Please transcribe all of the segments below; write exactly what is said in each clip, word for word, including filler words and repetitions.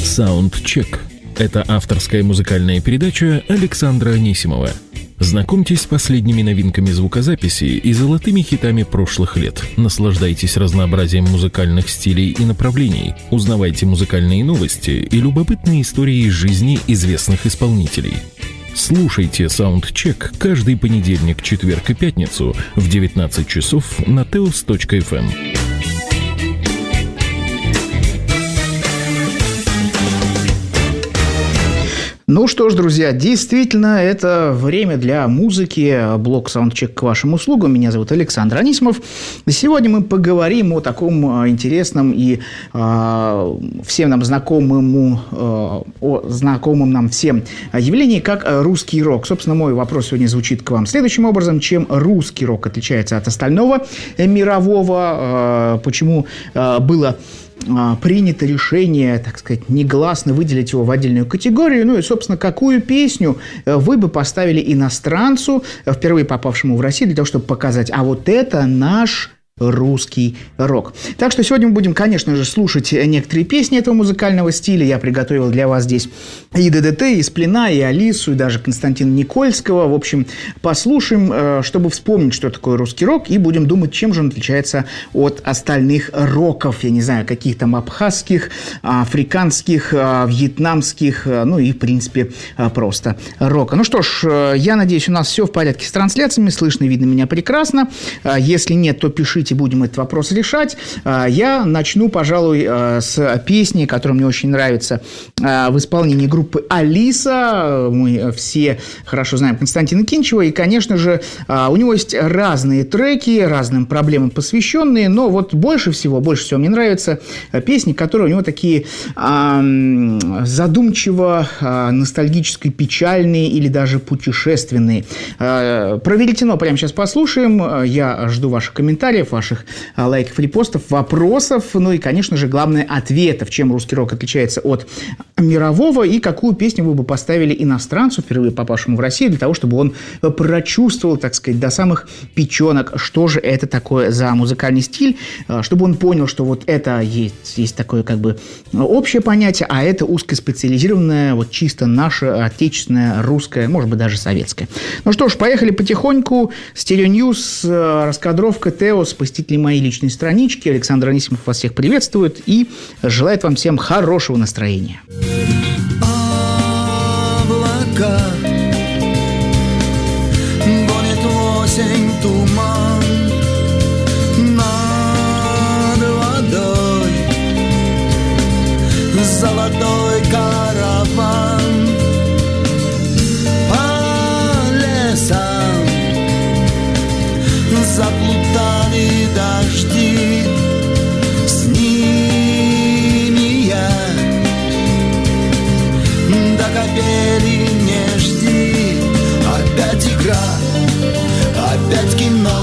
Саундчек – это авторская музыкальная передача Александра Анисимова. Знакомьтесь с последними новинками звукозаписи и золотыми хитами прошлых лет. Наслаждайтесь разнообразием музыкальных стилей и направлений. Узнавайте музыкальные новости и любопытные истории из жизни известных исполнителей. Слушайте Саундчек каждый понедельник, четверг и пятницу в девятнадцать часов на теос точка эф эм. Ну что ж, друзья, действительно, это время для музыки. Блог «Саундчек» к вашим услугам. Меня зовут Александр Анисимов. Сегодня мы поговорим о таком интересном и э, всем нам знакомому, э, о знакомом нам всем явлении, как русский рок. Собственно, мой вопрос сегодня звучит к вам следующим образом. Чем русский рок отличается от остального мирового? Э, почему э, было... принято решение, так сказать, негласно выделить его в отдельную категорию. Ну и, собственно, какую песню вы бы поставили иностранцу, впервые попавшему в Россию, для того, чтобы показать, а вот это наш русский рок. Так что сегодня мы будем, конечно же, слушать некоторые песни этого музыкального стиля. Я приготовил для вас здесь и ДДТ, и Сплина, и Алису, и даже Константина Никольского. В общем, послушаем, чтобы вспомнить, что такое русский рок, и будем думать, чем же он отличается от остальных роков. Я не знаю, каких там абхазских, африканских, вьетнамских, ну и, в принципе, просто рока. Ну что ж, я надеюсь, у нас все в порядке с трансляциями, слышно и видно меня прекрасно. Если нет, то пишите, будем этот вопрос решать. Я начну, пожалуй, с песни, которая мне очень нравится в исполнении группы «Алиса». Мы все хорошо знаем Константина Кинчева, и, конечно же, у него есть разные треки, разным проблемам посвященные, но вот больше всего, больше всего мне нравятся песни, которые у него такие задумчиво, ностальгически печальные или даже путешественные. Про «Веретено» прямо сейчас послушаем. Я жду ваших комментариев, ваших лайков, репостов, вопросов, ну и, конечно же, главное, ответов, чем русский рок отличается от мирового, и какую песню вы бы поставили иностранцу, впервые попавшему в Россию, для того, чтобы он прочувствовал, так сказать, до самых печенок, что же это такое за музыкальный стиль, чтобы он понял, что вот это есть, есть такое как бы общее понятие, а это узкоспециализированное, вот чисто наше, отечественное, русское, может быть, даже советское. Ну что ж, поехали потихоньку. Стерео Ньюс, раскадровка, Теос, посетители моей личной странички. Александр Анисимов вас всех приветствует и желает вам всем хорошего настроения. Облака, гонит осень туман над водой, золотой караван по лесам, заплутали дожди, с ними я до капели не жди. Опять игра, опять кино,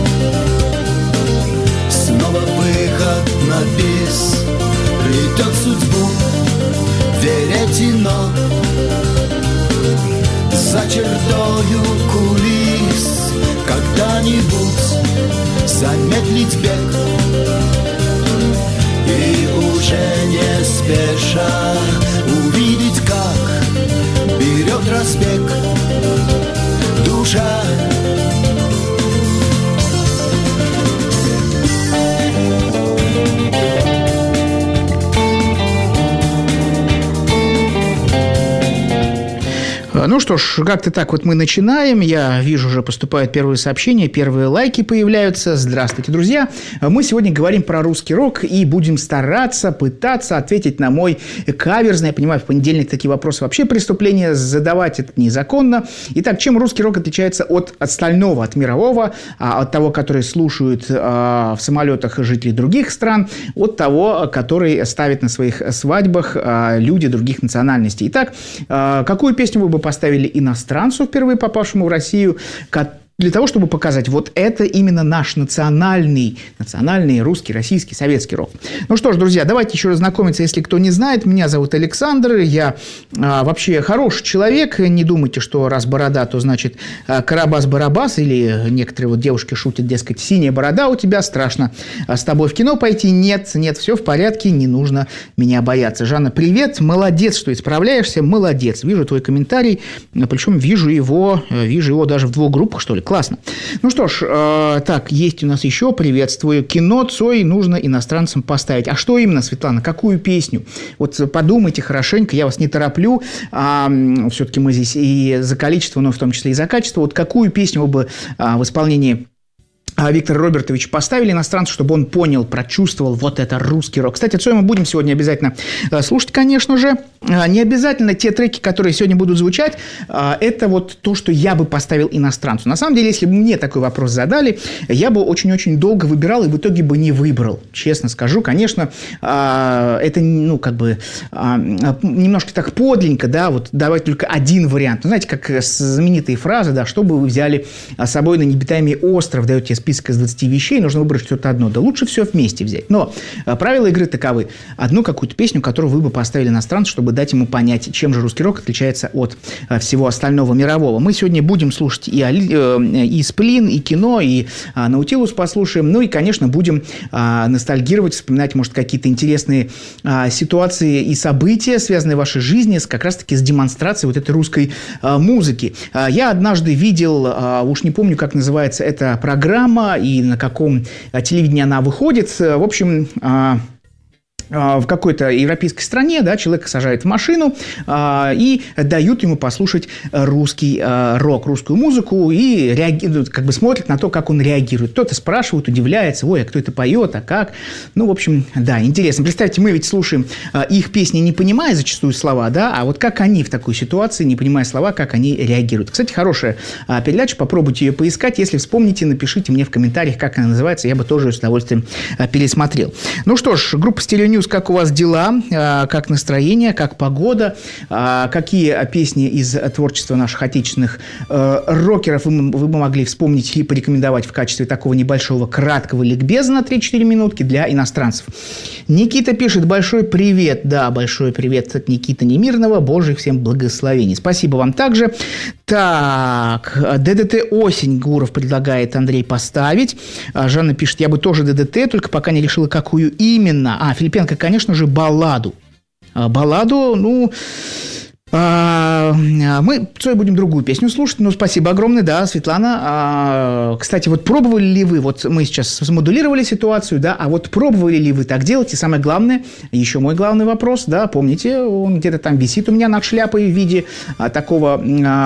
снова выход на бис, плетет судьбу веретено за чертою кулис. Когда-нибудь замедлить бег и уже не спеша увидеть, как берет разбег душа. Ну что ж, как-то так вот мы начинаем. Я вижу, уже поступают первые сообщения, первые лайки появляются. Здравствуйте, друзья. Мы сегодня говорим про русский рок и будем стараться, пытаться ответить на мой каверзный. Я понимаю, в понедельник такие вопросы вообще преступления, задавать это незаконно. Итак, чем русский рок отличается от остального, от мирового, от того, который слушают в самолетах жители других стран, от того, который ставят на своих свадьбах люди других национальностей. Итак, какую песню вы бы поставили иностранцу, впервые попавшему в Россию, для того, чтобы показать, вот это именно наш национальный, национальный русский, российский, советский рок. Ну что ж, друзья, давайте еще раз знакомиться, если кто не знает. Меня зовут Александр, я а, вообще хороший человек. Не думайте, что раз борода, то значит а, Карабас-Барабас, или некоторые вот девушки шутят, дескать, синяя борода у тебя, страшно а, с тобой в кино пойти. Нет, нет, все в порядке, не нужно меня бояться. Жанна, привет, молодец, что исправляешься, молодец. Вижу твой комментарий, причем вижу его, вижу его даже в двух группах, что ли. Классно. Ну что ж, э, так, есть у нас еще, приветствую. Кино Цой нужно иностранцам поставить. А что именно, Светлана, какую песню? Вот подумайте хорошенько, я вас не тороплю. А, все-таки мы здесь и за количество, но в том числе и за качество. Вот какую песню вы бы а, в исполнении Виктора Робертовича поставили иностранцу, чтобы он понял, прочувствовал вот это русский рок. Кстати, Цой мы будем сегодня обязательно слушать, конечно же. Не обязательно те треки, которые сегодня будут звучать, это вот то, что я бы поставил иностранцу. На самом деле, если бы мне такой вопрос задали, я бы очень-очень долго выбирал и в итоге бы не выбрал. Честно скажу, конечно, это, ну, как бы немножко так подленько, да, вот давать только один вариант. Ну, знаете, как знаменитые фразы, да, что бы вы взяли с собой на необитаемый остров, даете список из двадцати вещей, нужно выбрать что-то одно. Да лучше все вместе взять. Но правила игры таковы. Одну какую-то песню, которую вы бы поставили иностранцу, чтобы дать ему понять, чем же русский рок отличается от всего остального мирового. Мы сегодня будем слушать и, и «Сплин», и кино, и «Наутилус» послушаем. Ну и, конечно, будем ностальгировать, вспоминать, может, какие-то интересные ситуации и события, связанные в вашей жизни с, как раз-таки с демонстрацией вот этой русской музыки. Я однажды видел, уж не помню, как называется эта программа, и на каком телевидении она выходит. В общем, в какой-то европейской стране, да, человека сажают в машину а, и дают ему послушать русский а, рок, русскую музыку, и реагируют, как бы смотрят на то, как он реагирует. Кто-то спрашивает, удивляется, ой, а кто это поет, а как? Ну, в общем, да, интересно. Представьте, мы ведь слушаем а, их песни, не понимая зачастую слова, да, а вот как они в такой ситуации, не понимая слова, как они реагируют. Кстати, хорошая а, передача, попробуйте ее поискать. Если вспомните, напишите мне в комментариях, как она называется, я бы тоже ее с удовольствием а, пересмотрел. Ну что ж, группа «Стереоньюз», как у вас дела, как настроение, как погода, какие песни из творчества наших отечественных рокеров вы бы могли вспомнить и порекомендовать в качестве такого небольшого краткого ликбеза на три-четыре минутки для иностранцев. Никита пишет: большой привет, да, большой привет от Никиты Немирного, Божьих всем благословений. Спасибо вам также. Так, ДДТ «Осень» Гуров предлагает Андрей поставить. Жанна пишет: я бы тоже ДДТ, только пока не решила, какую именно. А, Филипенко, конечно же, балладу. Балладу, ну... Мы, Цой, будем другую песню слушать. Ну, спасибо огромное, да, Светлана. Кстати, вот пробовали ли вы, вот мы сейчас смодулировали ситуацию, да, а вот пробовали ли вы так делать? И самое главное, еще мой главный вопрос, да, помните, он где-то там висит у меня над шляпой в виде такого,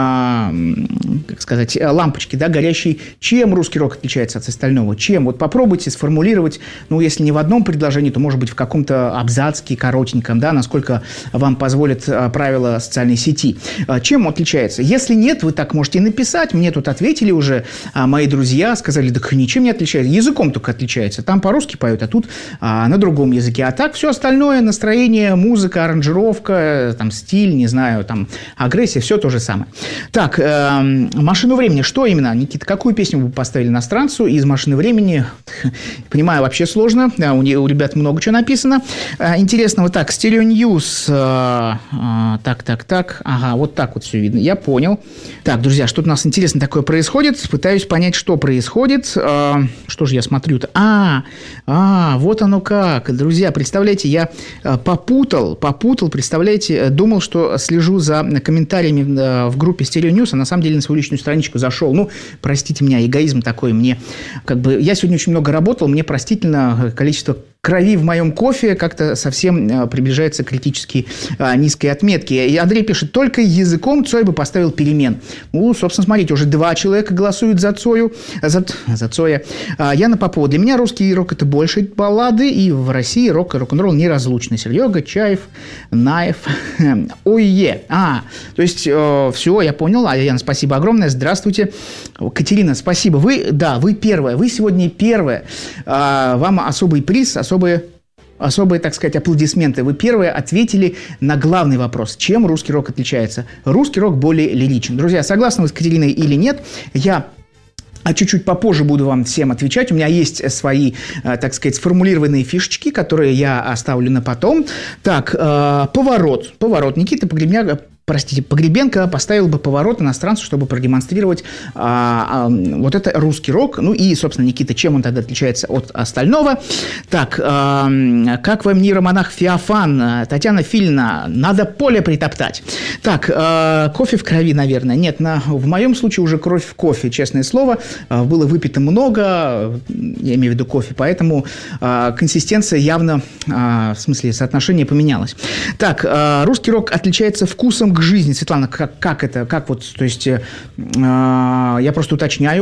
как сказать, лампочки, да, горящей. Чем русский рок отличается от остального? Чем? Вот попробуйте сформулировать, ну, если не в одном предложении, то, может быть, в каком-то абзацке коротеньком, да, насколько вам позволят правила социальной сети. Чем он отличается? Если нет, вы так можете написать. Мне тут ответили уже а, мои друзья, сказали, да ничем не отличается. Языком только отличается. Там по-русски поют, а тут а, на другом языке. А так все остальное, настроение, музыка, аранжировка, там, стиль, не знаю, там, агрессия, все то же самое. Так, э, «Машину времени». Что именно? Никита, какую песню вы поставили иностранцу из «Машины времени»? Понимаю, вообще сложно. Да, у, у ребят много чего написано. Э, интересно, вот так, «Стереоньюз». Э, э, так, так, так. Ага, вот так вот все видно. Я понял. Так, друзья, что-то у нас интересно такое происходит. Пытаюсь понять, что происходит. А, что же я смотрю-то? А, а, вот оно как. Друзья, представляете, я попутал, попутал, представляете, думал, что слежу за комментариями в группе «Стереоньюз», а на самом деле на свою личную страничку зашел. Ну, простите меня, эгоизм такой. Мне, как бы, я сегодня очень много работал, мне простительно количество крови в моем кофе как-то совсем приближается к критически низкой отметке. И Андрей пишет: только языком Цой бы поставил «Перемен». Ну, собственно, смотрите, уже два человека голосуют за Цою, за, за Цоя. Яна Попова: для меня русский рок – это больше баллады, и в России рок и рок-н-ролл неразлучны. Серега, Чаев, Наев, ой-е. А, то есть, э, все, я понял. А, Яна, спасибо огромное. Здравствуйте. Катерина, спасибо. Вы, да, вы первая. Вы сегодня первая. А, вам особый приз, особые, особые, так сказать, аплодисменты. Вы первые ответили на главный вопрос. Чем русский рок отличается? Русский рок более лиричен. Друзья, согласны вы с Катериной или нет? Я А чуть-чуть попозже буду вам всем отвечать. У меня есть свои, так сказать, сформулированные фишечки, которые я оставлю на потом. Так, поворот. Поворот. Никита Погребняк... Простите, Погребенко поставил бы поворот иностранцу, чтобы продемонстрировать а, а, вот это русский рок. Ну и, собственно, Никита, чем он тогда отличается от остального? Так, а, как вам нейромонах Феофан? Татьяна Филина, надо поле притоптать. Так, а, кофе в крови, наверное. Нет, на, в моем случае уже кровь в кофе, честное слово. А, было выпито много, я имею в виду кофе, поэтому а, консистенция явно, а, в смысле, соотношение поменялось. Так, а, русский рок отличается вкусом к жизни. Светлана, как, как это, как вот, то есть, э, я просто уточняю,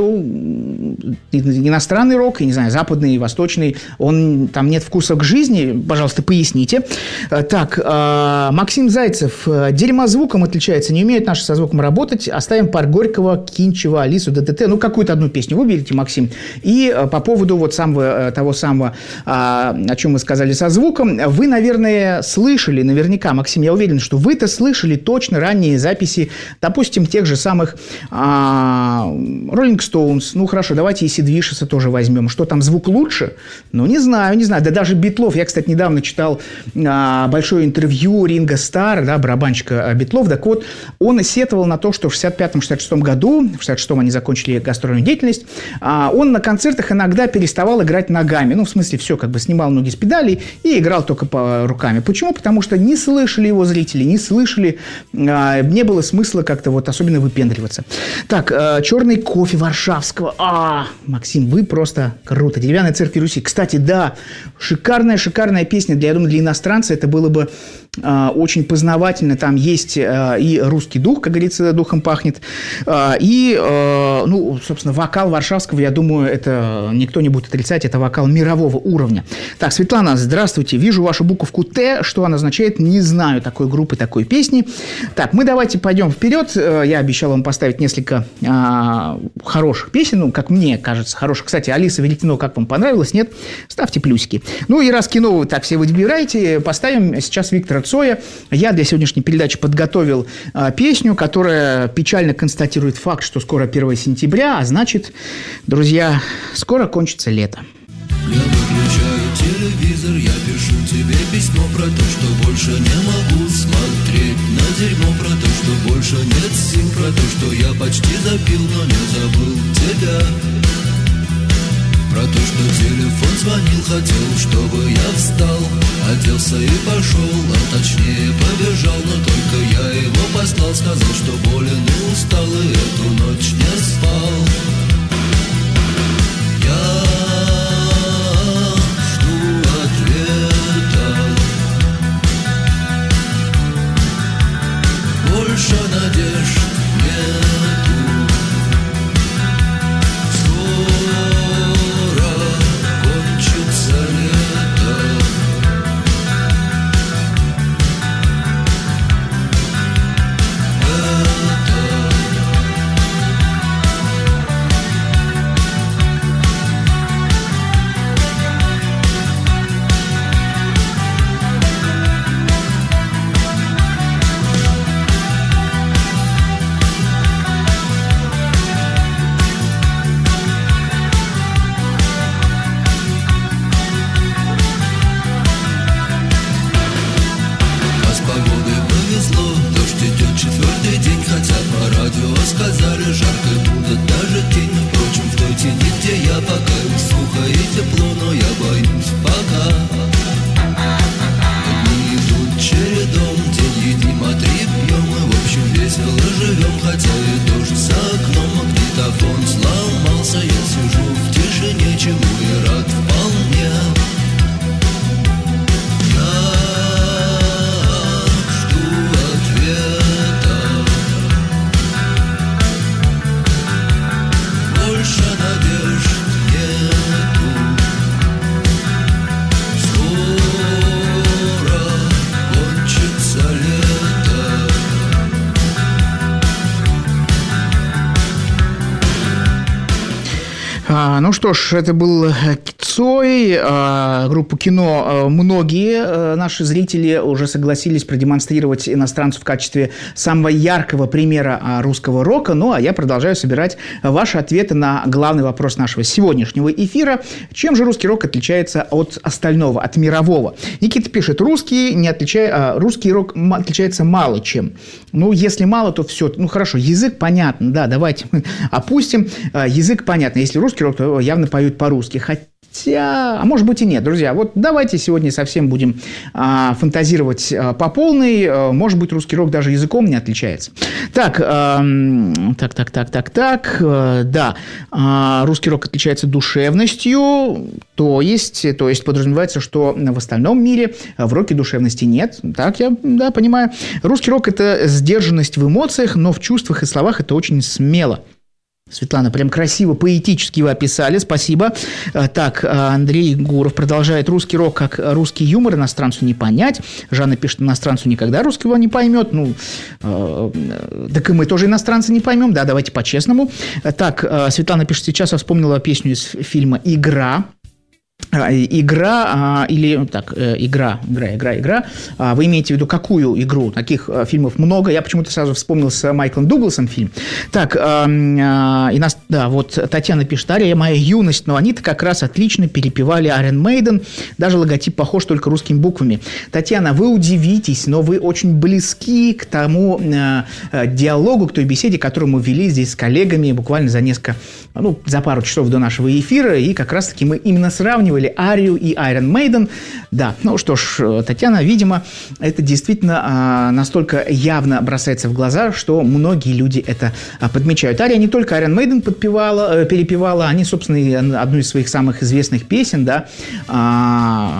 иностранный рок, я не знаю, западный, восточный, он, там нет вкуса к жизни, пожалуйста, поясните. Так, э, Максим Зайцев, дерьмозвуком отличается, не умеют наши со звуком работать, оставим пар Горького, Кинчева, Алису, ДДТ, ну, какую-то одну песню выберите, Максим. И по поводу вот самого, того самого, о чем вы сказали со звуком, вы, наверное, слышали, наверняка, Максим, я уверен, что вы-то слышали точно ранние записи, допустим, тех же самых а, Rolling Stones. Ну, хорошо, давайте и Сид Вишеса тоже возьмем. Что там, звук лучше? Ну, не знаю, не знаю. Да даже Битлов. Я, кстати, недавно читал а, большое интервью Ринго Старра, да, барабанщика Битлов. Так вот, он сетовал на то, что в шестьдесят пятом — шестьдесят шестом году, в шестьдесят шестом они закончили гастрольную деятельность, а, он на концертах иногда переставал играть ногами. Ну, в смысле, все, как бы снимал ноги с педалей и играл только по руками. Почему? Потому что не слышали его зрители, не слышали, не было смысла как-то вот особенно выпендриваться. Так, черный кофе Варшавского. А, Максим, вы просто круто. Деревянная церковь Руси. Кстати, да, шикарная, шикарная песня. Для, я думаю, для иностранца это было бы а, очень познавательно. Там есть а, и русский дух, как говорится, духом пахнет. А, и, а, ну, собственно, вокал Варшавского, я думаю, это никто не будет отрицать. Это вокал мирового уровня. Так, Светлана, здравствуйте. Вижу вашу буковку Т. Что она означает? Не знаю такой группы, такой песни. Так, мы давайте пойдем вперед. Я обещал вам поставить несколько а, хороших песен, ну, как мне кажется, хороших. Кстати, Алиса Великино, как вам понравилось? Нет? Ставьте плюсики. Ну, и раз кино вы так все выбираете, поставим сейчас Виктора Цоя. Я для сегодняшней передачи подготовил а, песню, которая печально констатирует факт, что скоро первое сентября, а значит, друзья, скоро кончится лето. Я выключаю телевизор, я пишу тебе письмо про то, что больше не могу смотреть на дерьмо, про то, что больше нет сил, про то, что я почти запил, но не забыл тебя, про то, что телефон звонил, хотел, чтобы я встал, оделся и пошел, а точнее побежал, но только я его послал, сказал, что болен и устал, и эту ночь не спал. Я больше надежд нету. Скоро кончится лето. Сказали, жарко будет даже тень. Впрочем, в той тени, где я пока сухо и тепло, но я боюсь пока. Дни идут чередом, день едим, а три пьем. Мы, в общем, весело живем, хотя и дождь за окном. Магнитофон сломался, я сижу в тишине, чему и рад вполне. Я жду ответа. Больше надежд нету. Скоро кончится лето. А, ну что ж, это был Цой, группу «Кино». Многие наши зрители уже согласились продемонстрировать иностранцу в качестве самого яркого примера русского рока. Ну, а я продолжаю собирать ваши ответы на главный вопрос нашего сегодняшнего эфира. Чем же русский рок отличается от остального, от мирового? Никита пишет, русский, не отличая, русский рок отличается мало чем. Ну, если мало, то все. Ну, хорошо, язык понятно, да, давайте мы опустим. Язык понятно. Если русский рок, то явно поют по-русски. Хотя, а может быть и нет, друзья. Вот давайте сегодня совсем будем а, фантазировать а, по полной. А, может быть, русский рок даже языком не отличается. Так, а, так, так, так, так, так. А, да, а, русский рок отличается душевностью. То есть, то есть подразумевается, что в остальном мире в роке душевности нет. Так, я, да, понимаю. Русский рок – это сдержанность в эмоциях, но в чувствах и словах это очень смело. Светлана, прям красиво, поэтически вы описали, спасибо. Так, Андрей Гуров продолжает. Русский рок как русский юмор иностранцу не понять. Жанна пишет, иностранцу никогда русского не поймет. Ну, э, так и мы тоже иностранцы не поймем. Да, давайте по-честному. Так, Светлана пишет, сейчас я вспомнила песню из фильма «Игра». Игра или так, игра, игра, игра, игра. Вы имеете в виду какую игру? Таких фильмов много. Я почему-то сразу вспомнил с Майклом Дугласом фильм. Так, и нас, да, вот Татьяна пишет, Ария, моя юность, но они-то как раз отлично перепевали Iron Maiden. Даже логотип похож только русскими буквами. Татьяна, вы удивитесь, но вы очень близки к тому диалогу, к той беседе, которую мы вели здесь с коллегами буквально за несколько, ну, за пару часов до нашего эфира. И как раз-таки мы именно сравнивали Арию и Iron Maiden. Да, ну что ж, Татьяна, видимо, это действительно а, настолько явно бросается в глаза, что многие люди это а, подмечают. Ария не только Iron Maiden подпевала, перепевала, они, собственно, одну из своих самых известных песен, да, а,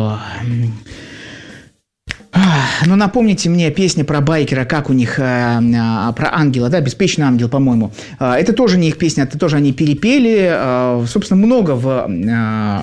ну, напомните мне песня про байкера, как у них, э, э, про ангела, да, «Беспечный ангел», по-моему. Э, это тоже не их песня, это тоже они перепели. Э, собственно, много в э,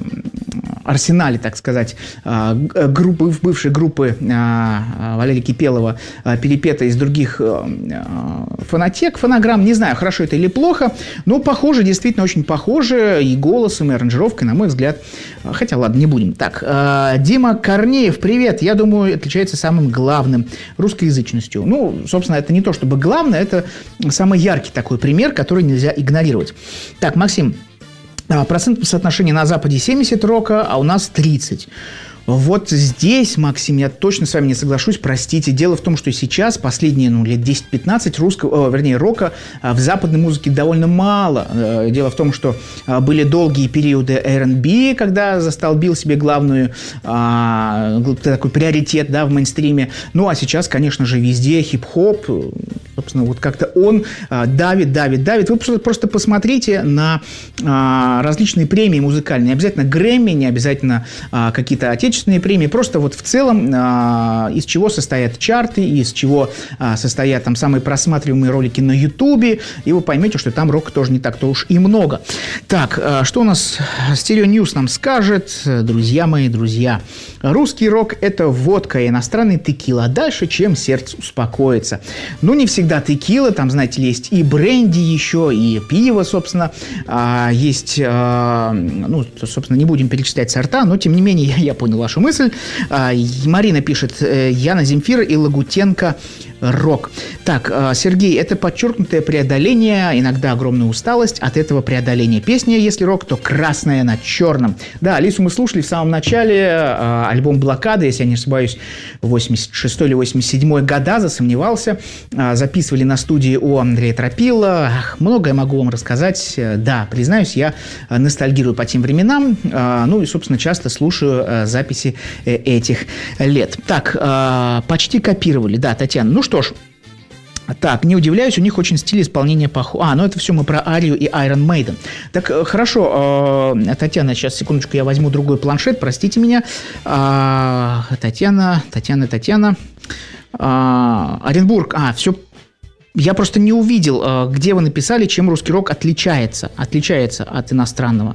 арсенале, так сказать, э, группы, бывшей группы э, Валерия Кипелова э, перепета из других э, фонотек, фонограмм. Не знаю, хорошо это или плохо, но похоже, действительно очень похоже и голосом, и аранжировкой, на мой взгляд. Хотя, ладно, не будем. Так, э, Дима Корнеев, привет. Я думаю, отличается самым главным русскоязычностью. Ну, собственно, это не то чтобы главное, это самый яркий такой пример, который нельзя игнорировать. Так, Максим, процентное соотношение на Западе семьдесят рока, а у нас тридцать. Вот здесь, Максим, я точно с вами не соглашусь, простите. Дело в том, что сейчас, последние ну, лет десять-пятнадцать, русского, э, вернее, рока в западной музыке довольно мало. Дело в том, что были долгие периоды эр энд би, когда застолбил себе главную, а, такой приоритет, да, в мейнстриме. Ну, а сейчас, конечно же, везде хип-хоп. Собственно, вот как-то он а, давит, давит, давит. Вы просто, просто посмотрите на а, различные премии музыкальные. Не обязательно Грэмми, не обязательно а, какие-то отечественные премии, просто вот в целом а, из чего состоят чарты, из чего а, состоят там самые просматриваемые ролики на Ютубе, и вы поймете, что там рока тоже не так-то уж и много. Так, а, что у нас Стерео Ньюс нам скажет? Друзья мои, друзья, русский рок – это водка, иностранный текила, дальше, чем сердце успокоится. Ну, не всегда текила, там, знаете ли, есть и бренди еще, и пиво, собственно, а, есть, а, ну, собственно, не будем перечислять сорта, но, тем не менее, я, я понял вашу мысль. А, Марина пишет, Яна Земфира и Лагутенко рок. Так, Сергей, это подчеркнутое преодоление, иногда огромная усталость от этого преодоления. Песня, если рок, то красная на черном. Да, Алису мы слушали в самом начале, альбом «Блокада», если я не ошибаюсь, восемьдесят шестой или восемьдесят седьмой года, засомневался. Записывали на студии у Андрея Тропила. Ах, многое могу вам рассказать. Да, признаюсь, я ностальгирую по тем временам. Ну и, собственно, часто слушаю записи этих лет. Так, почти копировали. Да, Татьяна, ну что ж. Так, не удивляюсь, у них очень стиль исполнения похож. А, ну это все мы про Арию и Iron Maiden. Так, хорошо, э, Татьяна, сейчас, секундочку, я возьму другой планшет, простите меня. Э, Татьяна, Татьяна, Татьяна. Э, Оренбург, а, все. Я просто не увидел, где вы написали, чем русский рок отличается, отличается от иностранного.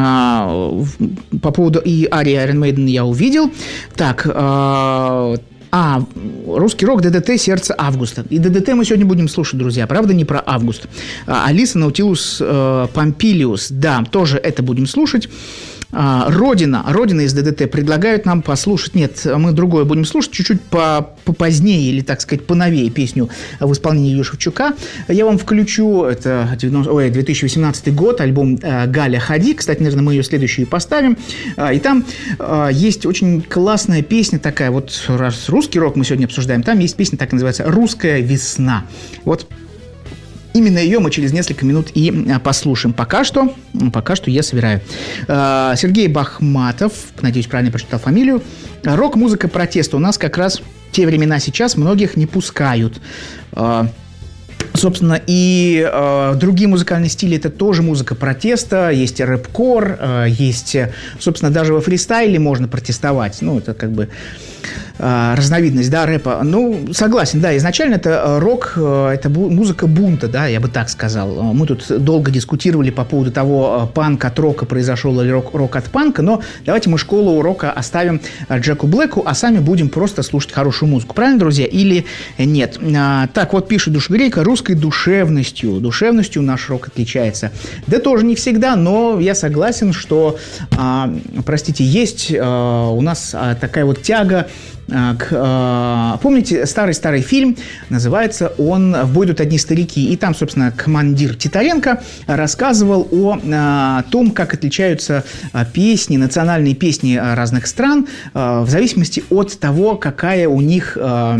По поводу и Арии, и Iron Maiden я увидел. Так, А, русский рок, ДДТ, сердце августа. И ДДТ мы сегодня будем слушать, друзья. Правда, не про август. А, Алиса Наутилус э, Помпилиус. Да, тоже это будем слушать. Родина, Родина из ДДТ предлагают нам послушать, нет, мы другое будем слушать, чуть-чуть попозднее, или, так сказать, поновее песню в исполнении Юрия Шевчука. Я вам включу, это две тысячи восемнадцатый год, альбом «Галя, ходи». Кстати, наверное, мы ее следующую поставим. И там есть очень классная песня такая, вот раз русский рок мы сегодня обсуждаем, там есть песня, так и называется «Русская весна». Вот именно ее мы через несколько минут и послушаем. Пока что, пока что я собираю. Сергей Бахматов, надеюсь, правильно прочитал фамилию. Рок-музыка протеста. У нас как раз те времена сейчас многих не пускают. Собственно, и э, другие музыкальные стили – это тоже музыка протеста. Есть рэп-кор, э, есть, собственно, даже во фристайле можно протестовать. Ну, это как бы э, разновидность, да, рэпа. Ну, согласен, да, изначально это рок, э, это бу- музыка бунта, да, я бы так сказал. Мы тут долго дискутировали по поводу того, панк от рока произошел или рок, рок от панка, но давайте мы школу рока оставим Джеку Блэку, а сами будем просто слушать хорошую музыку. Правильно, друзья, или нет? А, так, вот пишет Душегрейка, русской душевностью. Душевностью наш рок отличается. Да тоже не всегда, но я согласен, что, а, простите, есть а, у нас а, такая вот тяга к, а, помните, старый-старый фильм, называется он «В бой идут одни старики», и там, собственно, командир Титаренко рассказывал о, о том, как отличаются песни, национальные песни разных стран в зависимости от того, какая у них,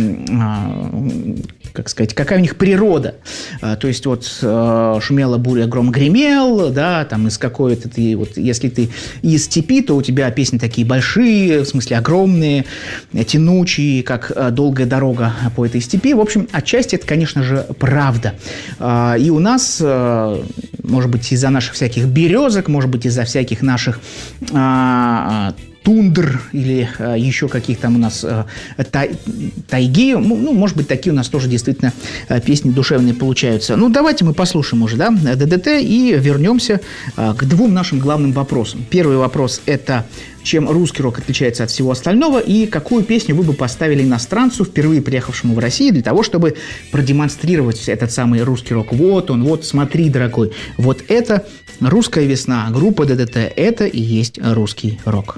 как сказать, какая у них природа. То есть вот шумела буря, гром гремел, да, там из какой-то ты, вот если ты из степи, то у тебя песни такие большие, в смысле огромные, тянучие, как долгая дорога по этой степи. В общем, отчасти это, конечно же, правда. И у нас, может быть, из-за наших всяких березок, может быть, из-за всяких наших тундр или э, еще каких там у нас э, тай, тайги. Ну, может быть, такие у нас тоже действительно э, песни душевные получаются. Ну, давайте мы послушаем уже, да, ДДТ и вернемся э, к двум нашим главным вопросам. Первый вопрос – это чем русский рок отличается от всего остального и какую песню вы бы поставили иностранцу, впервые приехавшему в Россию, для того, чтобы продемонстрировать этот самый русский рок. Вот он, вот смотри, дорогой, вот это «Русская весна», группа ДДТ, это и есть русский рок.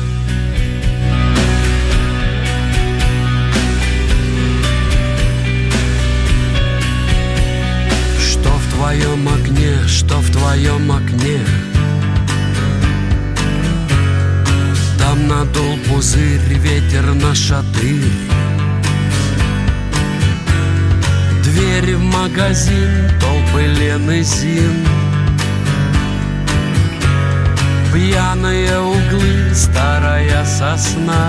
В твоем окне, что в твоем окне? Там надул пузырь, ветер на шатырь. Двери в магазин, толпы Лен и Зин. Пьяные углы, старая сосна.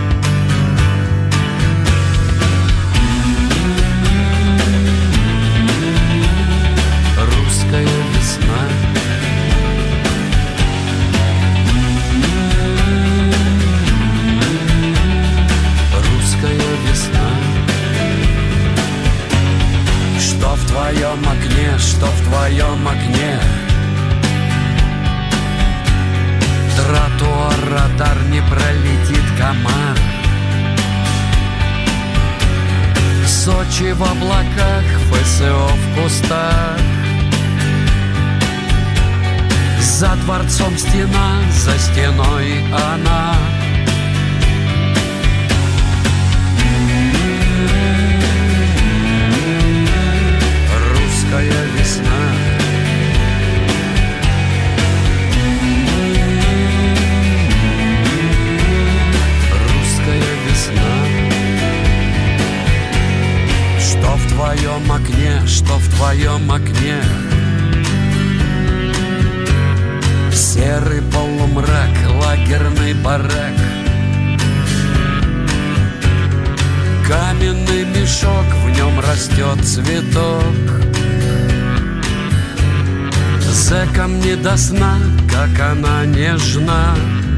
Русская весна. Русская весна. Что в твоем окне, что в твоем окне? Тротуар, радар, не пролетит комар. Сочи в облаках, ФСО в кустах. За дворцом стена, за стеной она. Русская весна. Русская весна. Что в твоем окне, что в твоем окне? Серый полумрак, лагерный барак. Каменный мешок, в нем растет цветок. Зэкам не до сна, как она нежна.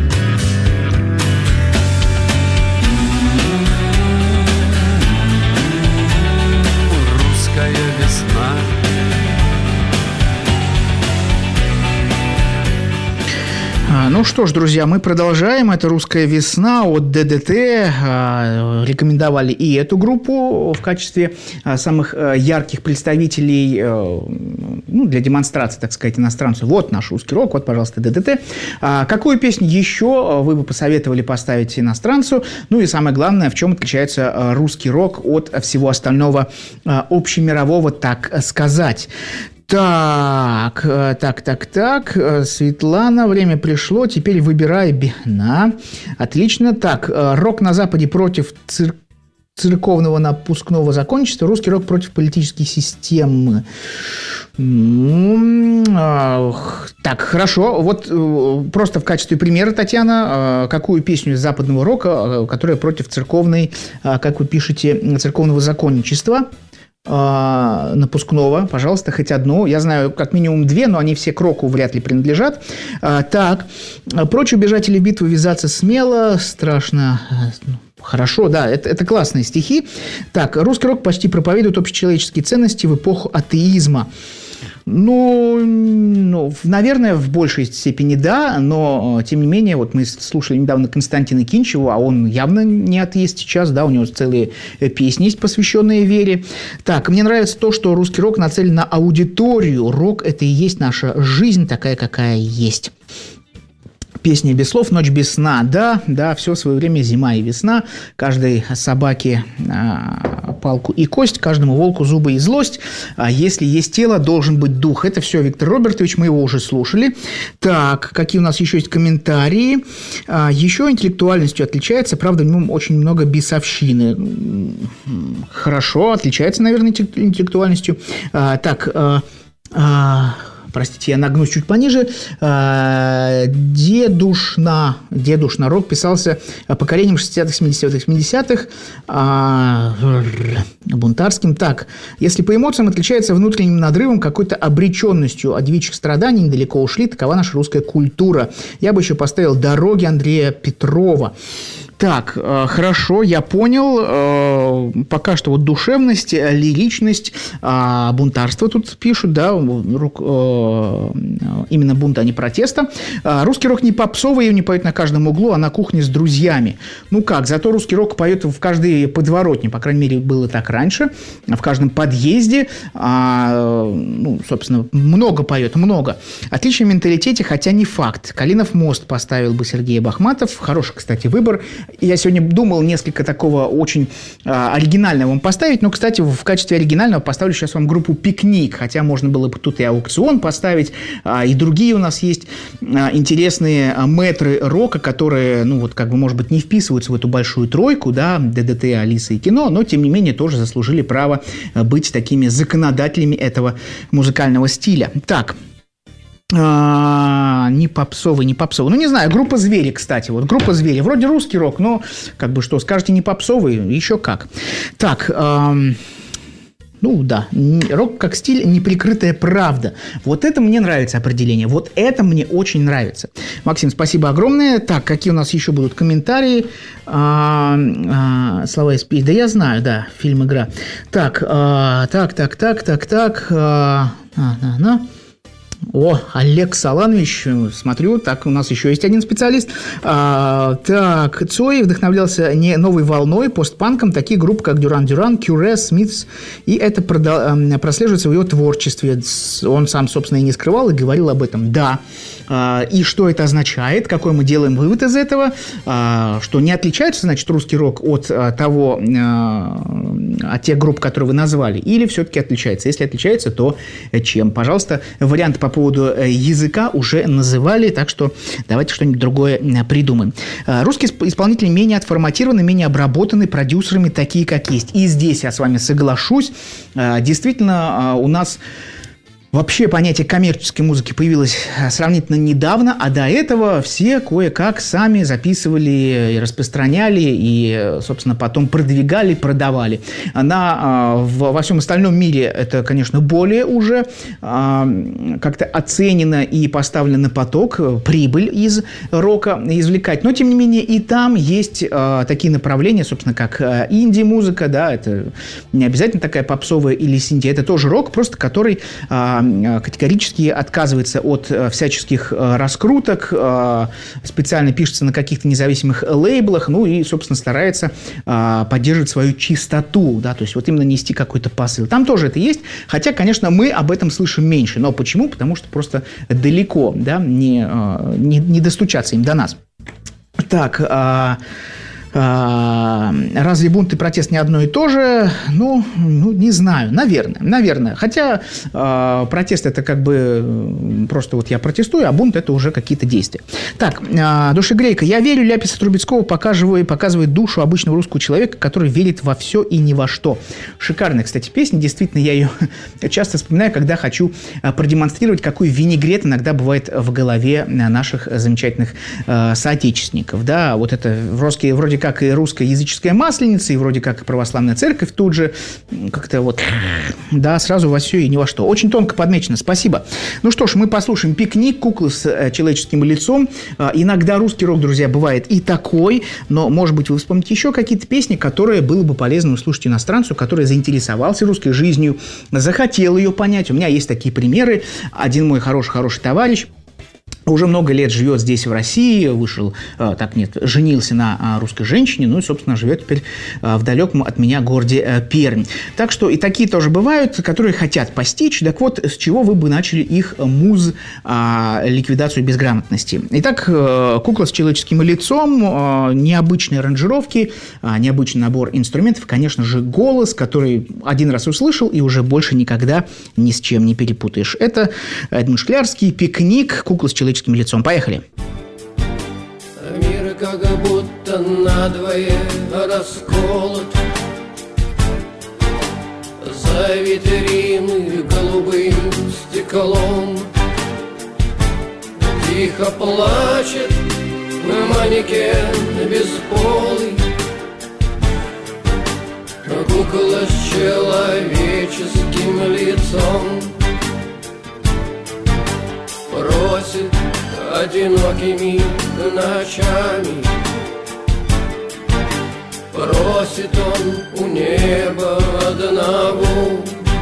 Русская весна. Ну что ж, друзья, мы продолжаем. Это «Русская весна» от ДДТ. Рекомендовали и эту группу в качестве самых ярких представителей, ну, для демонстрации, так сказать, иностранцев. Вот наш русский рок, вот, пожалуйста, ДДТ. Какую песню еще вы бы посоветовали поставить иностранцу? Ну и самое главное, в чем отличается русский рок от всего остального общемирового, так сказать. Так, так, так, так, Светлана, время пришло, теперь выбирай бегна. Отлично. Так, рок на Западе против цир... церковного напускного законничества, русский рок против политической системы. Так, хорошо. Вот просто в качестве примера, Татьяна, какую песню из западного рока, которая против церковной, как вы пишете, церковного законничества, напускного, пожалуйста, хоть одну. Я знаю как минимум две, но они все к року вряд ли принадлежат. Так, прочь убежать или в битву ввязаться смело, страшно. Хорошо, да, это, это классные стихи. Так, русский рок почти проповедует общечеловеческие ценности в эпоху атеизма. Ну, ну, наверное, в большей степени да, но, тем не менее, вот мы слушали недавно Константина Кинчева, а он явно не атеист сейчас, да, у него целые песни есть, посвященные вере. Так, мне нравится то, что русский рок нацелен на аудиторию. Рок – это и есть наша жизнь такая, какая есть. Песня без слов, ночь без сна. Да, да, все в свое время зима и весна. Каждой собаке а, палку и кость, каждому волку зубы и злость. А если есть тело, должен быть дух. Это все Виктор Робертович, мы его уже слушали. Так, какие у нас еще есть комментарии? А, еще интеллектуальностью отличается, правда, в нем очень много бесовщины. Хорошо, отличается, наверное, интеллектуальностью. А, так, а, а, простите, я нагнусь чуть пониже. Дедушна, дедушна рок писался поколением шестидесятых, семидесятых, семидесятых, бунтарским. Так, если по эмоциям отличается внутренним надрывом, какой-то обреченностью, от девичьих страданий недалеко ушли, такова наша русская культура. Я бы еще поставил «Дороги» Андрея Петрова. Так, хорошо, я понял. Пока что вот душевность, лиричность, бунтарство тут пишут, да, именно бунта, а не протеста. Русский рок не попсовый, не поет на каждом углу, а на кухне с друзьями. Ну как, зато русский рок поет в каждой подворотне, по крайней мере, было так раньше, в каждом подъезде, ну, собственно, много поет, много. Отличие в менталитете, хотя не факт. Калинов мост поставил бы Сергей Бахматов, хороший, кстати, выбор. Я сегодня думал несколько такого очень а, оригинального вам поставить, но, кстати, в качестве оригинального поставлю сейчас вам группу «Пикник», хотя можно было бы тут и «Аукцион» поставить, а, и другие у нас есть а, интересные а, мэтры рока, которые, ну, вот, как бы, может быть, не вписываются в эту большую тройку, да, ДДТ, Алиса и кино, но, тем не менее, тоже заслужили право быть такими законодателями этого музыкального стиля. Так. А, не попсовый, не попсовый. Ну, не знаю, группа «Звери», кстати. Вот группа «Звери». Вроде русский рок, но, как бы, что, скажете, не попсовый? Еще как. Так, эм, ну, да. Рок как стиль, неприкрытая правда. Вот это мне нравится определение. Вот это мне очень нравится. Максим, спасибо огромное. Так, какие у нас еще будут комментарии? А, а, слова из песни. Да я знаю, да, фильм «Игра». Так, а, так, так, так, так, так. А, а, а, а. О, Олег Саланович, смотрю, так, у нас еще есть один специалист. А, так, Цой вдохновлялся не новой волной, постпанком, такие группы, как Дюран Дюран, Кюре, Смитс, и это прослеживается в его творчестве. Он сам, собственно, и не скрывал, и говорил об этом. Да. И что это означает? Какой мы делаем вывод из этого? Что не отличается, значит, русский рок от того, от тех групп, которые вы назвали? Или все-таки отличается? Если отличается, то чем? Пожалуйста, варианты по поводу языка уже называли, так что давайте что-нибудь другое придумаем. Русские исполнители менее отформатированы, менее обработаны продюсерами, такие, как есть. И здесь я с вами соглашусь. Действительно, у нас вообще понятие коммерческой музыки появилось сравнительно недавно, а до этого все кое-как сами записывали и распространяли, и, собственно, потом продвигали, продавали. Она в, во всем остальном мире это, конечно, более уже как-то оценено и поставлено на поток, прибыль из рока извлекать. Но, тем не менее, и там есть такие направления, собственно, как инди-музыка, да, это не обязательно такая попсовая или синди, это тоже рок, просто который категорически отказывается от всяческих раскруток, специально пишется на каких-то независимых лейблах, ну и, собственно, старается поддерживать свою чистоту, да, то есть вот именно нести какой-то посыл. Там тоже это есть, хотя, конечно, мы об этом слышим меньше. Но почему? Потому что просто далеко, да, не, не, не достучаться им до нас. Так, а... разве бунт и протест не одно и то же? Ну, ну не знаю, наверное, наверное. Хотя э, протест – это как бы просто вот я протестую, а бунт – это уже какие-то действия. Так, э, душегрейка. Я верю, Ляписа Трубецкого показывает, показывает душу обычного русского человека, который верит во все и ни во что. Шикарная, кстати, песня. Действительно, я ее часто вспоминаю, когда хочу продемонстрировать, какой винегрет иногда бывает в голове наших замечательных э, соотечественников. Да, вот это вроде, вроде как как и русскоязыческая масленица, и вроде как и православная церковь тут же как-то вот, да, сразу во все и ни во что. Очень тонко подмечено, спасибо. Ну что ж, мы послушаем «Пикник», «Куклы с человеческим лицом». Иногда русский рок, друзья, бывает и такой, но, может быть, вы вспомните еще какие-то песни, которые было бы полезно услышать иностранцу, который заинтересовался русской жизнью, захотел ее понять. У меня есть такие примеры. Один мой хороший-хороший товарищ уже много лет живет здесь, в России, вышел, так нет, женился на русской женщине, ну и, собственно, живет теперь в далеком от меня городе Пермь. Так что и такие тоже бывают, которые хотят постичь. Так вот, с чего вы бы начали их муз ликвидацию безграмотности? Итак, «Кукла с человеческим лицом», необычные аранжировки, необычный набор инструментов, конечно же, голос, который один раз услышал и уже больше никогда ни с чем не перепутаешь. Это Эдмунд Шклярский, «Пикник», «Кукла с человеческим лицом». Поехали. Мир как будто надвое расколот, за витрины голубым стеклом тихо плачет манекен бесполый, кукла с человеческим лицом. Просит одинокими ночами, просит он у неба одного,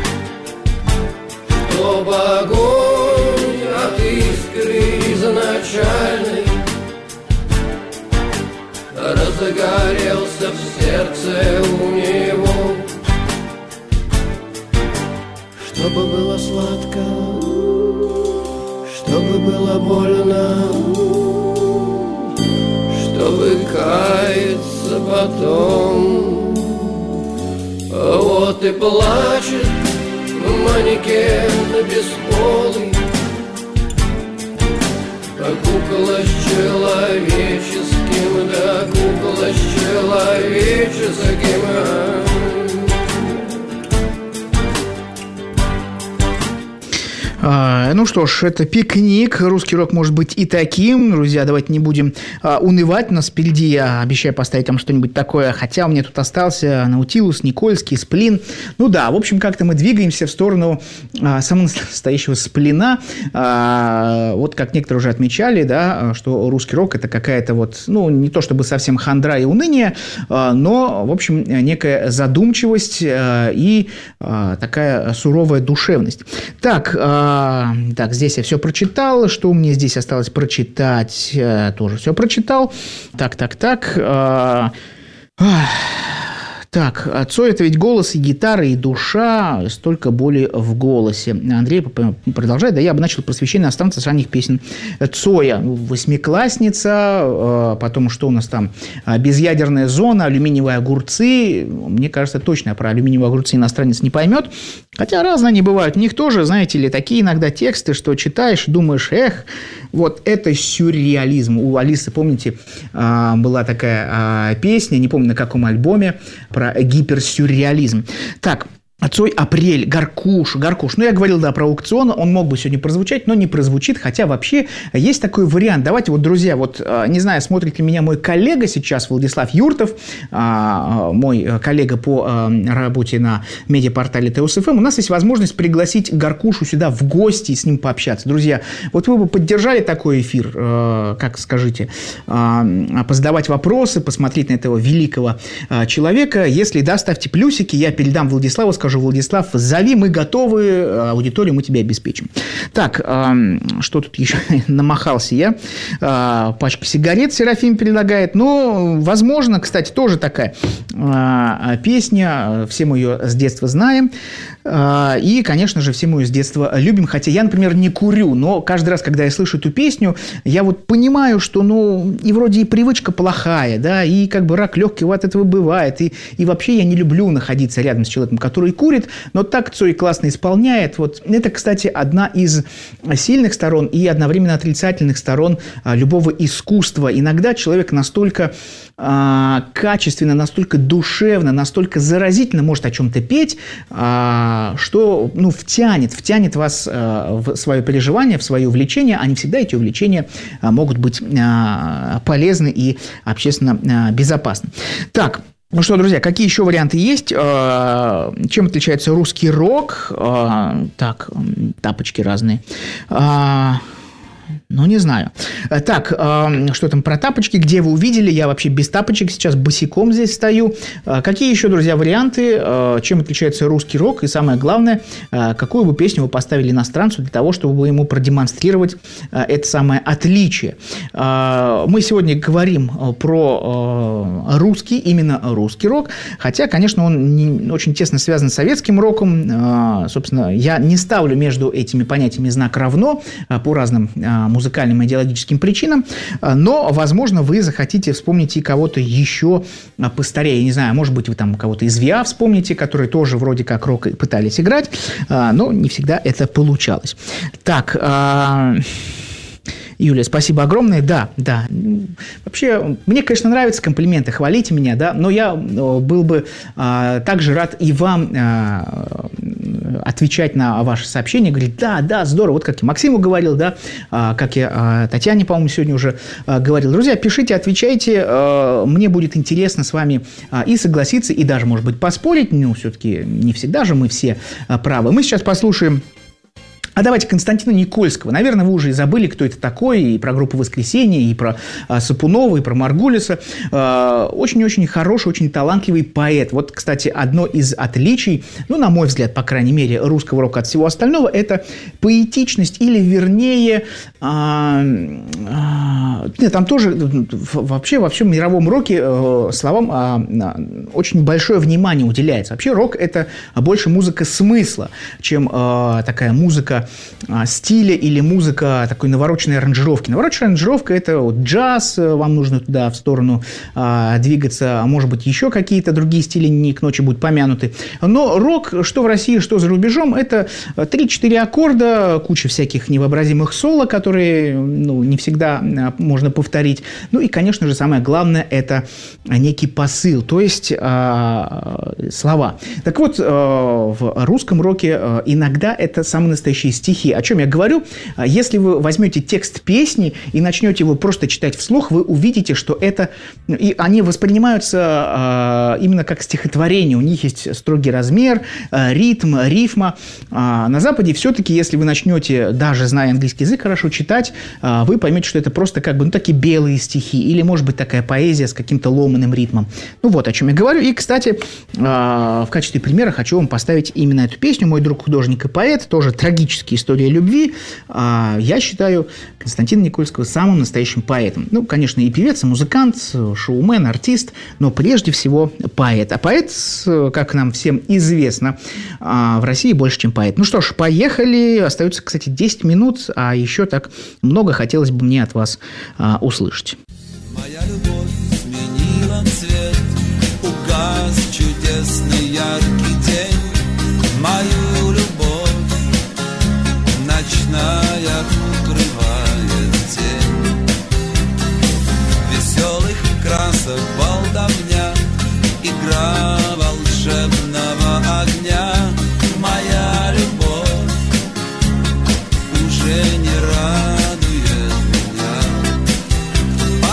чтоб огонь от искры изначальной разгорелся в сердце у него, чтобы было сладко, чтобы было больно, чтобы каяться потом. Вот и плачет манекен бесполый, кукла с человеческим, да кукла с человеческим. Ну что ж, это «Пикник». Русский рок может быть и таким. Друзья, давайте не будем а, унывать. У нас впереди, я обещаю поставить вам что-нибудь такое. Хотя у меня тут остался Наутилус, Никольский, Сплин. Ну да, в общем, как-то мы двигаемся в сторону а, самого настоящего сплина. А, вот как некоторые уже отмечали, да, что русский рок – это какая-то вот, ну, не то чтобы совсем хандра и уныние, а, но, в общем, некая задумчивость а, и а, такая суровая душевность. Так, а, Так, здесь я все прочитал. Что мне здесь осталось прочитать? Тоже все прочитал. Так, так, так. Так, Цой – это ведь голос и гитара, и душа, столько боли в голосе. Андрей продолжает. Да, я бы начал просвещение иностранцев с ранних песен Цоя. «Восьмиклассница», потом что у нас там? «Безъядерная зона», «Алюминиевые огурцы». Мне кажется, точно про алюминиевые огурцы иностранец не поймет. Хотя разные они бывают. У них тоже, знаете ли, такие иногда тексты, что читаешь, думаешь, эх, вот это сюрреализм. У Алисы, помните, была такая песня, не помню на каком альбоме, про гиперсюрреализм. Так, Цой, «Апрель», Гаркуш, Гаркуш. Ну, я говорил, да, про аукцион. Он мог бы сегодня прозвучать, но не прозвучит. Хотя вообще есть такой вариант. Давайте вот, друзья, вот, не знаю, смотрит ли меня мой коллега сейчас, Владислав Юртов, мой коллега по работе на медиапортале ТСФМ. У нас есть возможность пригласить Гаркушу сюда в гости и с ним пообщаться. Друзья, вот вы бы поддержали такой эфир, как скажите, позадавать вопросы, посмотреть на этого великого человека. Если да, ставьте плюсики, я передам Владиславу, скажу: тоже, Владислав, зови, мы готовы, аудиторию мы тебе обеспечим. Так, что тут еще намахался я? Пачка сигарет Серафим предлагает. Ну, возможно, кстати, тоже такая песня, все мы ее с детства знаем. И, конечно же, все мы ее с детства любим. Хотя я, например, не курю, но каждый раз, когда я слышу эту песню, я вот понимаю, что, ну, и вроде и привычка плохая, да, и как бы рак легкого от этого бывает, и, и вообще я не люблю находиться рядом с человеком, который курит, но так Цой классно исполняет. Вот это, кстати, одна из сильных сторон и одновременно отрицательных сторон любого искусства. Иногда человек настолько а, качественно, настолько душевно, настолько заразительно может о чем-то петь, а, что, ну, втянет, втянет вас а, в свое переживание, в свое увлечение, а не всегда эти увлечения а, могут быть а, полезны и общественно а, безопасны. Так. Ну что, друзья, какие еще варианты есть? Чем отличается русский рок? Так, тапочки разные. Ну, не знаю. Так, что там про тапочки? Где вы увидели? Я вообще без тапочек сейчас босиком здесь стою. Какие еще, друзья, варианты? Чем отличается русский рок? И самое главное, какую бы песню вы поставили иностранцу для того, чтобы ему продемонстрировать это самое отличие? Мы сегодня говорим про русский, именно русский рок. Хотя, конечно, он не, очень тесно связан с советским роком. Собственно, я не ставлю между этими понятиями знак равно по разным музыкальным и идеологическим причинам, но, возможно, вы захотите вспомнить и кого-то еще постарее. Я не знаю, может быть, вы там кого-то из ВИА вспомните, которые тоже вроде как рок пытались играть, но не всегда это получалось. Так, Юлия, спасибо огромное. Да, да. Вообще, мне, конечно, нравятся комплименты, хвалите меня, да, но я был бы а, также рад и вам а, отвечать на ваши сообщения, говорить, да, да, здорово, вот как я Максиму говорил, да, а, как я а, Татьяне, по-моему, сегодня уже а, говорил. Друзья, пишите, отвечайте, а, мне будет интересно с вами а, и согласиться, и даже, может быть, поспорить, ну, все-таки не всегда же мы все а, правы. Мы сейчас послушаем. А давайте Константина Никольского. Наверное, вы уже и забыли, кто это такой, и про группу «Воскресенье», и про а, Сапунова, и про Маргулиса. А, очень-очень хороший, очень талантливый поэт. Вот, кстати, одно из отличий, ну, на мой взгляд, по крайней мере, русского рока от всего остального, это поэтичность, или, вернее, а, а, нет, там тоже вообще во всем мировом роке а, словам а, а, очень большое внимание уделяется. Вообще рок – это больше музыка смысла, чем а, такая музыка стиля или музыка такой навороченной аранжировки. Навороченная аранжировка – это вот джаз, вам нужно туда в сторону а, двигаться, а может быть, еще какие-то другие стили не к ночи будут помянуты. Но рок, что в России, что за рубежом, это три-четыре аккорда, куча всяких невообразимых соло, которые, ну, не всегда можно повторить. Ну и, конечно же, самое главное – это некий посыл, то есть а, слова. Так вот, а, в русском роке а, иногда это самый настоящий стихи. О чем я говорю? Если вы возьмете текст песни и начнете его просто читать вслух, вы увидите, что это... И они воспринимаются а, именно как стихотворение. У них есть строгий размер, а, ритм, рифма. А на Западе все-таки, если вы начнете, даже зная английский язык, хорошо читать, а, вы поймете, что это просто как бы, ну, такие белые стихи. Или, может быть, такая поэзия с каким-то ломаным ритмом. Ну, вот о чем я говорю. И, кстати, а, в качестве примера хочу вам поставить именно эту песню. Мой друг художник и поэт, тоже трагический история любви. Я считаю Константина Никольского самым настоящим поэтом. Ну, конечно, и певец, и музыкант, шоумен, артист, но прежде всего поэт. А поэт, как нам всем известно, в России больше, чем поэт. Ну что ж, поехали. Остается, кстати, десять минут, а еще так много хотелось бы мне от вас услышать. Моя любовь сменила цвет, угас чудесный яркий день. Мою любовь ночная укрывает тень веселых красок, болтовня, игра волшебного огня. Моя любовь уже не радует меня.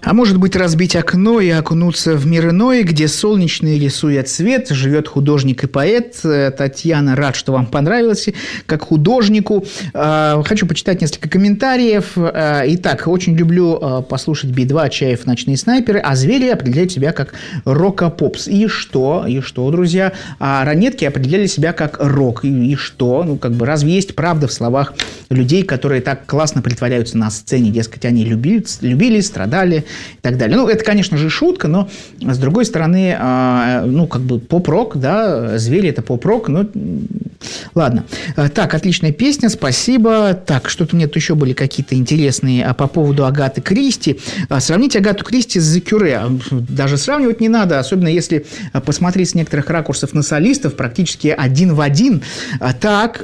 А может быть, разбить окно и окунуться в мир иной, где солнечный рисует цвет, живет художник и поэт. Татьяна, рад, что вам понравилось, как художнику. Хочу почитать несколько комментариев. Итак, очень люблю послушать Би два, Чаев, Ночные снайперы, а звери определяют себя как рок-попс. И что? И что, друзья? А ранетки определяли себя как рок. И, и что? Ну, как бы, разве есть правда в словах людей, которые так классно притворяются на сцене, дескать, они любили, любили страдали и так далее. Ну, это, конечно же, шутка, но, с другой стороны, э, ну, как бы поп-рок, да, звери – это поп-рок, но ладно. Так, отличная песня, спасибо. Так, что-то у меня тут еще были какие-то интересные а по поводу Агаты Кристи. Сравнить Агату Кристи с The Cure. Даже сравнивать не надо, особенно если посмотреть с некоторых ракурсов на солистов, практически один в один. Так,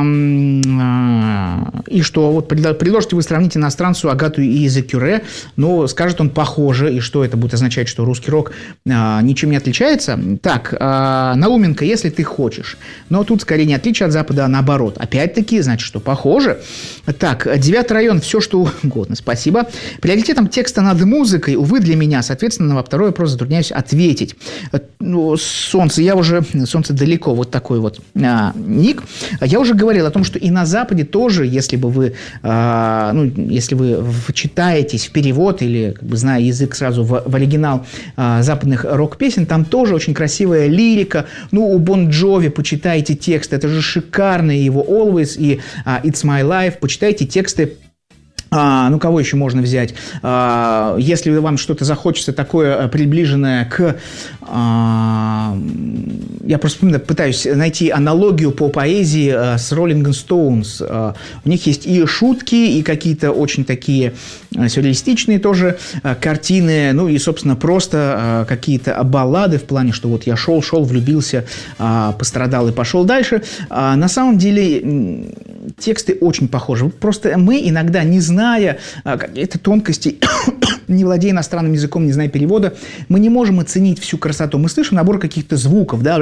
эм, и что? Вот предложите вы сравнить иностранцу Агату и The Cure, но скажет он похоже, и что это будет означать, что русский рок а, ничем не отличается? Так, а, Науменко, если ты хочешь. Но тут скорее не отличие от Запада, а наоборот. Опять-таки, значит, что похоже. Так, девятый район, все что угодно, спасибо. Приоритетом текста над музыкой, увы, для меня, соответственно, на второй вопрос затрудняюсь ответить. Ну, солнце, я уже, солнце далеко, вот такой вот а, ник. Я уже говорил о том, что и на Западе тоже, если бы вы, а, ну, если вы вчитаетесь в перевод или, как бы, зная язык сразу в, в оригинал а, западных рок-песен, там тоже очень красивая лирика. Ну, у Бон Джови почитайте текст, это же шикарные его Always и а, It's My Life, почитайте тексты. А, ну, кого еще можно взять? А, если вам что-то захочется такое приближенное к... А, я просто пытаюсь найти аналогию по поэзии а, с Rolling Stones. А, у них есть и шутки, и какие-то очень такие сюрреалистичные тоже а, картины, ну и, собственно, просто а, какие-то баллады в плане, что вот я шел, шел, влюбился, а, пострадал и пошел дальше. А, на самом деле тексты очень похожи. Просто мы иногда, не зная какие-то тонкости, не владея иностранным языком, не зная перевода, мы не можем оценить всю красоту. Мы слышим набор каких-то звуков, да,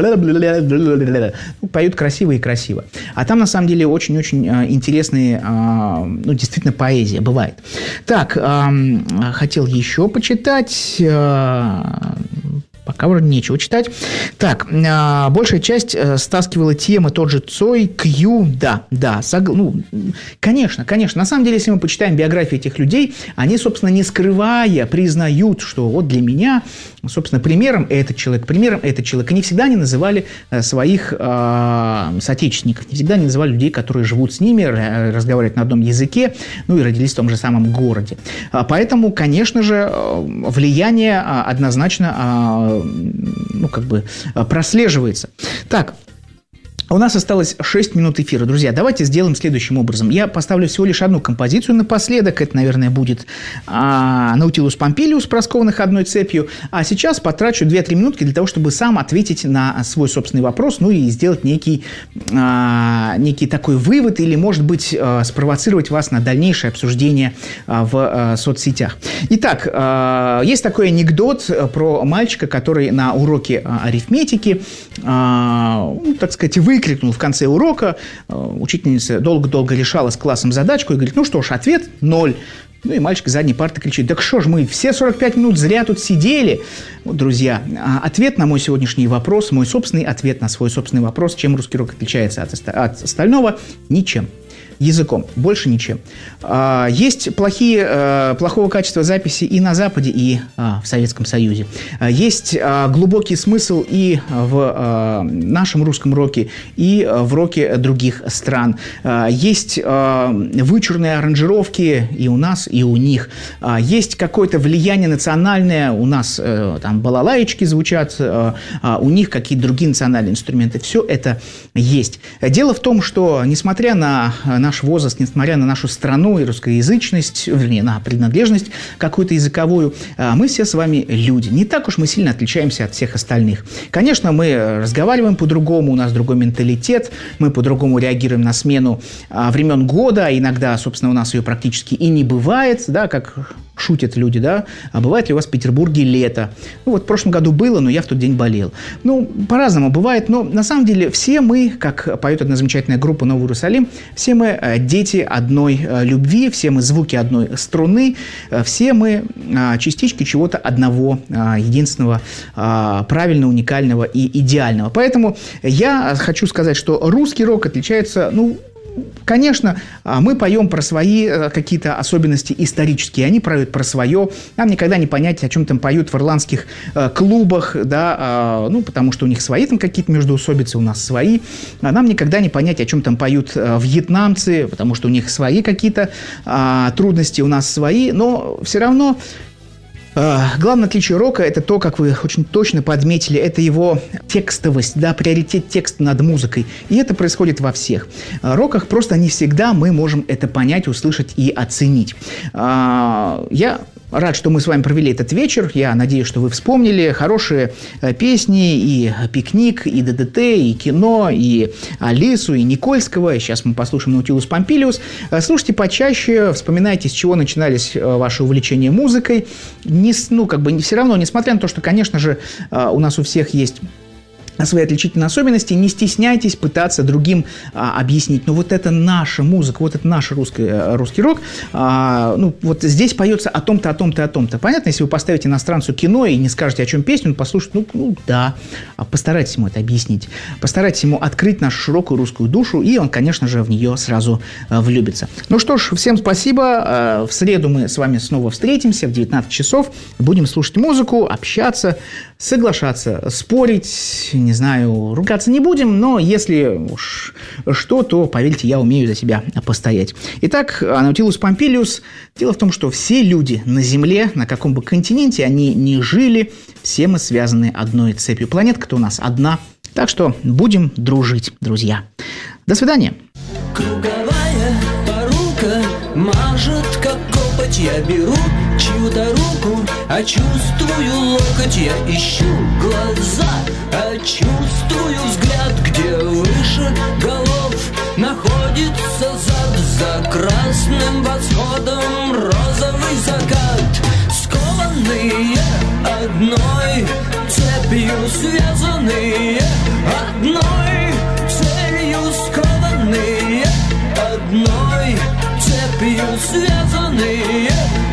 ну, поют красиво и красиво. А там, на самом деле, очень-очень интересные, ну, действительно, поэзия бывает. Так, хотел еще почитать... Пока вроде нечего читать. Так, э, большая часть э, стаскивала темы, тот же Цой, Кью, да, да, сог... ну, конечно, конечно. На самом деле, если мы почитаем биографии этих людей, они, собственно, не скрывая, признают, что вот для меня, собственно, примером этот человек, примером этот человек. И не всегда они называли э, своих э, соотечественников, не всегда они называли людей, которые живут с ними, разговаривают на одном языке, ну и родились в том же самом городе. А поэтому, конечно же, влияние однозначно ну, как бы прослеживается. Так, у нас осталось шесть минут эфира. Друзья, давайте сделаем следующим образом. Я поставлю всего лишь одну композицию напоследок. Это, наверное, будет а, Наутилус Помпилиус, проскованных одной цепью. А сейчас потрачу две-три минутки для того, чтобы сам ответить на свой собственный вопрос, ну и сделать некий, а, некий такой вывод или, может быть, а, спровоцировать вас на дальнейшее обсуждение а, в а, соцсетях. Итак, а, есть такой анекдот про мальчика, который на уроке а, арифметики, а, ну, так сказать, вы выкрикнул в конце урока, учительница долго-долго решала с классом задачку и говорит, ну что ж, ответ ноль. Ну и мальчик с задней парты кричит, так что ж, мы все сорок пять минут зря тут сидели. Вот, друзья, ответ на мой сегодняшний вопрос, мой собственный ответ на свой собственный вопрос, чем русский рок отличается от, от остального? Ничем. Языком, больше ничем. Есть плохие, плохого качества записи и на Западе, и в Советском Союзе. Есть глубокий смысл и в нашем русском роке, и в роке других стран. Есть вычурные аранжировки и у нас, и у них. Есть какое-то влияние национальное. У нас там балалаечки звучат, у них какие-то другие национальные инструменты. Все это есть. Дело в том, что, несмотря на наш возраст, несмотря на нашу страну и русскоязычность, вернее, на принадлежность какую-то языковую, мы все с вами люди. Не так уж мы сильно отличаемся от всех остальных. Конечно, мы разговариваем по-другому, у нас другой менталитет, мы по-другому реагируем на смену времен года, иногда, собственно, у нас ее практически и не бывает, да, как шутят люди, да, а бывает ли у вас в Петербурге лето? Ну, вот в прошлом году было, но я в тот день болел. Ну, по-разному бывает, но на самом деле все мы, как поет одна замечательная группа «Новый Иерусалим», все мы дети одной любви, все мы звуки одной струны, все мы частички чего-то одного, единственного, правильного, уникального и идеального. Поэтому я хочу сказать, что русский рок отличается, ну, конечно, мы поем про свои какие-то особенности исторические, они поют про свое. Нам никогда не понять, о чем там поют в ирландских клубах, да, ну, потому что у них свои там какие-то междоусобицы, у нас свои. Нам никогда не понять, о чем там поют вьетнамцы, потому что у них свои какие-то трудности, у нас свои, но все равно... Главное отличие рока – это то, как вы очень точно подметили, это его текстовость, да, приоритет текста над музыкой. И это происходит во всех роках, просто не всегда мы можем это понять, услышать и оценить. Я рад, что мы с вами провели этот вечер. Я надеюсь, что вы вспомнили хорошие песни, и «Пикник», и «ДДТ», и «Кино», и «Алису», и Никольского. Сейчас мы послушаем «Наутилус Помпилиус». Слушайте почаще, вспоминайте, с чего начинались ваши увлечения музыкой. Не, ну, как бы, все равно, несмотря на то, что, конечно же, у нас у всех есть свои отличительные особенности, не стесняйтесь пытаться другим а, объяснить. Ну, вот это наша музыка, вот это наш русский, русский рок. А, ну, вот здесь поется о том-то, о том-то, о том-то. Понятно, если вы поставите иностранцу кино и не скажете, о чем песня, он послушает, ну, ну да. А постарайтесь ему это объяснить. Постарайтесь ему открыть нашу широкую русскую душу, и он, конечно же, в нее сразу а, влюбится. Ну что ж, всем спасибо. А, в среду мы с вами снова встретимся в девятнадцать часов. Будем слушать музыку, общаться, соглашаться, спорить, не знаю, ругаться не будем, но если уж что, то, поверьте, я умею за себя постоять. Итак, Наутилус Помпилиус. Дело в том, что все люди на Земле, на каком бы континенте они ни жили, все мы связаны одной цепью. Планетка-то у нас одна. Так что будем дружить, друзья. До свидания. Круговая порука мажет, как копоть. Я беру чью-то руку, а чувствую локоть. Я ищу глаза, а чувствую взгляд. Где выше голов находится зад. За красным восходом розовый закат. Скованные одной цепью, связанные одной целью. Скованные одной цепью, связанные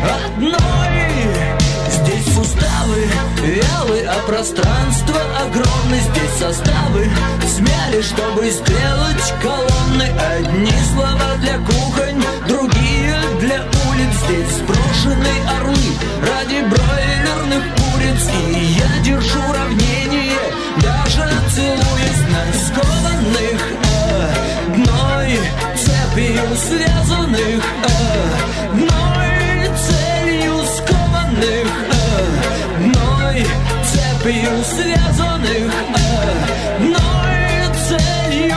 одной. Здесь суставы вялы, а пространство огромное. Здесь составы смяли, чтобы сделать колонны. Одни слова для кухонь, другие для улиц. Здесь сброшены орлы ради бройлерных куриц. И я держу равнение, даже целуясь на скованных одной цепью, связанных одной целью. Скованных одной цепью, связанных одной целью.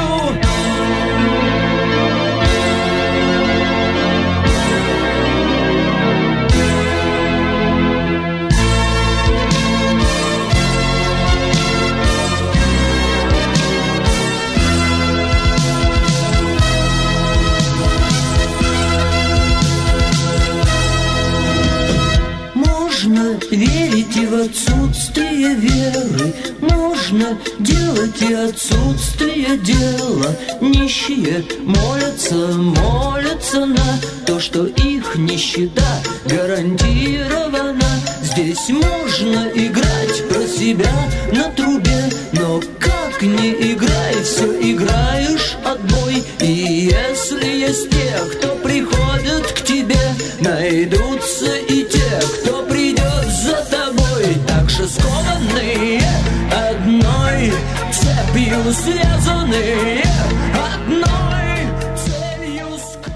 Верить и в отсутствие веры, можно делать и отсутствие дела. Нищие молятся, молятся на то, что их нищета гарантирована. Здесь можно играть про себя на трубе, но как не играй, все играешь отбой. И если есть те, кто приходят к тебе, найдутся и те, кто придет за тобой. Так же скованные одной цепью, связанные одной целью.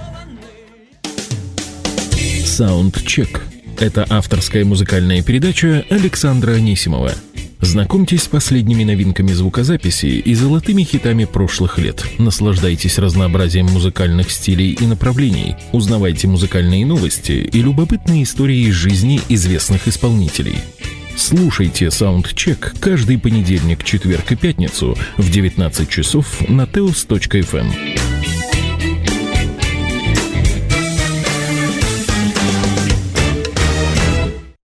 Скованные. Саундчек. Это авторская музыкальная передача Александра Анисимова. Знакомьтесь с последними новинками звукозаписи и золотыми хитами прошлых лет. Наслаждайтесь разнообразием музыкальных стилей и направлений. Узнавайте музыкальные новости и любопытные истории из жизни известных исполнителей. Слушайте Саундчек каждый понедельник, четверг и пятницу в девятнадцать часов на теос точка эф эм.